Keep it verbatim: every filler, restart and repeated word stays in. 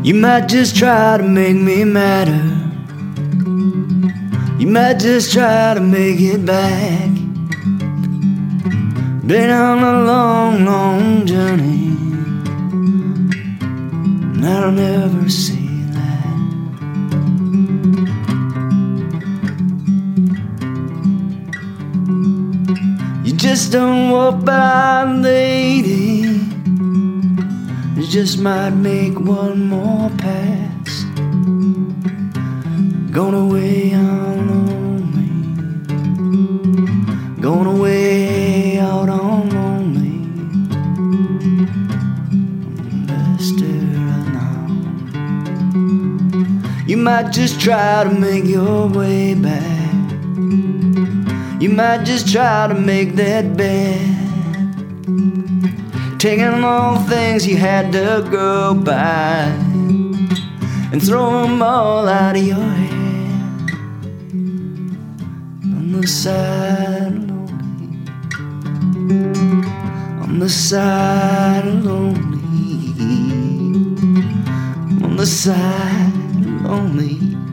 You might just try to make me madder. You might just try to make it back. Been on a long, long journey, and I'll never see that. You just don't walk by, lady. You just might make one more pass. Gone away on lonely, gone away out on lonely. You might just try to make your way back. You might just try to make that bed, taking all the things you had to go by and throw them all out of your head. On the side of lonely, on the side of lonely, on the side of lonely.